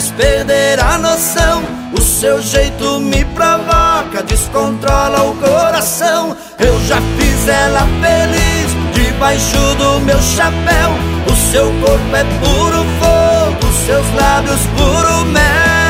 faz perder a noção. O seu jeito me provoca, descontrola o coração. Eu já fiz ela feliz debaixo do meu chapéu. O seu corpo é puro fogo, seus lábios puro mel.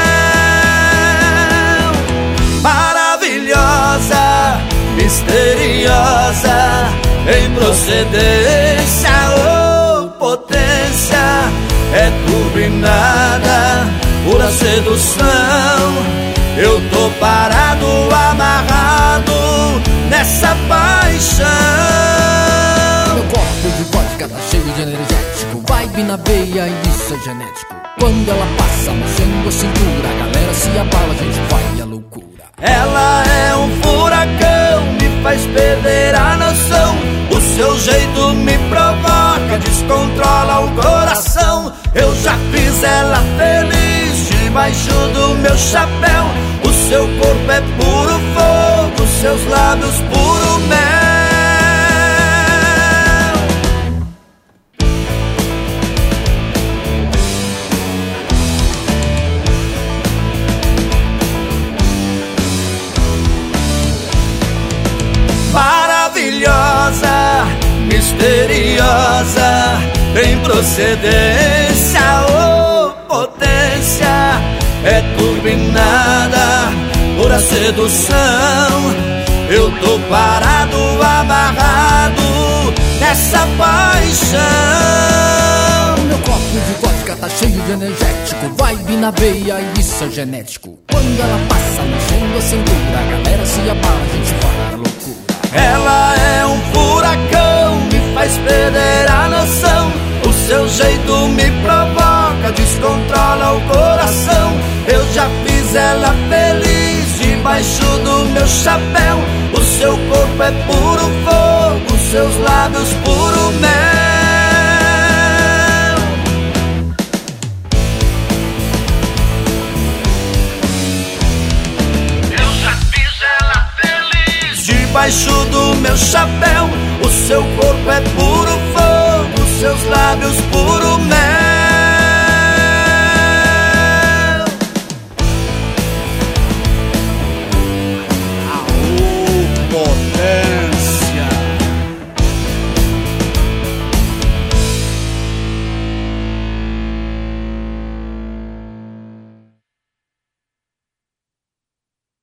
Maravilhosa, misteriosa, em procedência ou potência, é turbinada, pura sedução. Eu tô parado, amarrado nessa paixão. Meu copo de vodka tá cheio de energético, vibe na veia e isso é genético. Quando ela passa mexendo a cintura, a galera se abala, a gente vai à loucura. Ela é um furacão, me faz perder a noção. O seu jeito me provoca, descontrola o coração. Eu já fiz ela feliz debaixo do meu chapéu. O seu corpo é puro fogo, seus lábios puro mel. Maravilhosa, misteriosa, em procedência ou potência, é turbinada, pura sedução. Eu tô parado, amarrado nessa paixão. Meu copo de vodka tá cheio de energético, vibe na veia e isso é genético. Quando ela passa mexendo a cintura, a galera se abala, a gente vai à loucura. Ela é um furacão, me faz perder a noção. O seu jeito me provoca, descontrola o coração. Eu já fiz ela feliz debaixo do meu chapéu. O seu corpo é puro fogo, seus lábios puro mel. Eu já fiz ela feliz debaixo do meu chapéu. O seu corpo é puro fogo, seus lábios puro mel.